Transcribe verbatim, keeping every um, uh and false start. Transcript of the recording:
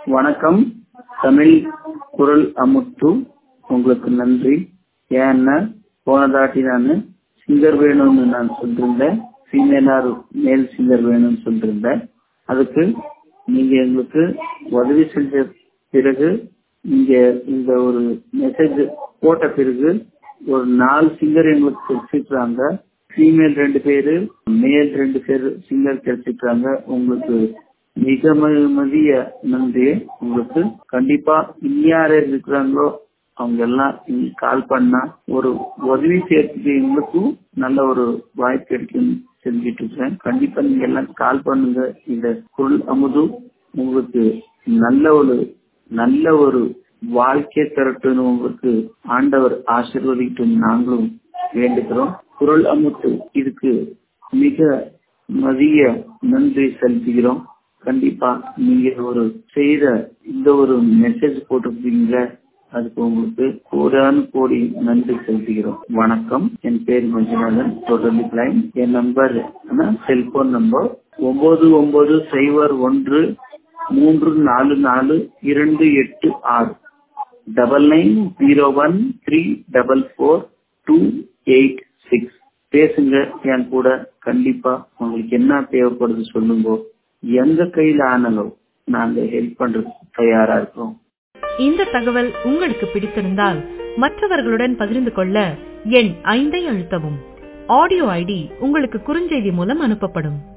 வணக்கம். தமிழ் குரல் அமுத்து உங்களுக்கு நன்றி. ஏன்னா போன தாட்டி நான் சிங்கர் வேணும்னு நான் சொல்லிருந்தேன், ஃபீமேலார் மேல் சிங்கர் வேணும்னு சொல்லிருந்தேன். அதுக்கு நீங்க எங்களுக்கு உதவி செஞ்ச பிறகு நீங்க இந்த ஒரு மெசேஜ் போட்ட பிறகு ஒரு நாலு சிங்கர் எங்களுக்கு கிடைச்சிருக்காங்க. ஃபீமேல் ரெண்டு பேரு, மேல் ரெண்டு பேரு சிங்கர் கிடைச்சிருக்காங்க. உங்களுக்கு மிக மதிய நன்றி. உங்களுக்கு கண்டிப்பா இனியார் இருக்கிறாங்களோ அவங்க எல்லாம் கால் பண்ணா ஒரு உதவி செய்யறதுக்கு எங்களுக்கும் நல்ல ஒரு வாய்ப்பு கிடைக்கும் செஞ்சுட்டு இருக்கேன். கண்டிப்பா நீங்க எல்லாம் கால் பண்ணுங்க. இந்த குரல் அமுது உங்களுக்கு நல்ல ஒரு நல்ல ஒரு வாழ்க்கை தரட்டுன்னு உங்களுக்கு ஆண்டவர் ஆசீர்வதிட்டு நாங்களும் வேண்டுகிறோம். குரல் அமுத்து இதுக்கு மிக மதிய நன்றி செலுத்துகிறோம். கண்டிப்பா நீங்க ஒரு செய்த இந்த ஒரு மெசேஜ் போட்டிருக்கீங்க, அதுக்கு உங்களுக்கு கோடானு கோடி நன்றி செலுத்துகிறோம். வணக்கம். என் பேர் மஞ்சுநாதன், டோட்டலி பிளைண்ட். என் நம்பர் செல்போன் நம்பர் ஒன்பது ஒன்பது சைபர் ஒன்று மூன்று நாலு நாலு இரண்டு எட்டு ஆறு double nine zero one three double four two eight six. பேசுங்க என் கூட. கண்டிப்பா உங்களுக்கு என்ன தேவைப்படுது சொல்லுங்க. எங்க கையில ஆனாலும் நாங்க ஹெல்ப் பண்றதுக்கு தயாரா இருக்கோம். இந்த தகவல் உங்களுக்கு பிடித்திருந்தால் மற்றவர்களுடன் பகிர்ந்து கொள்ள எண் ஐந்தை அழுத்தவும். ஆடியோ ஐடி உங்களுக்கு குறுஞ்செய்தி மூலம் அனுப்பப்படும்.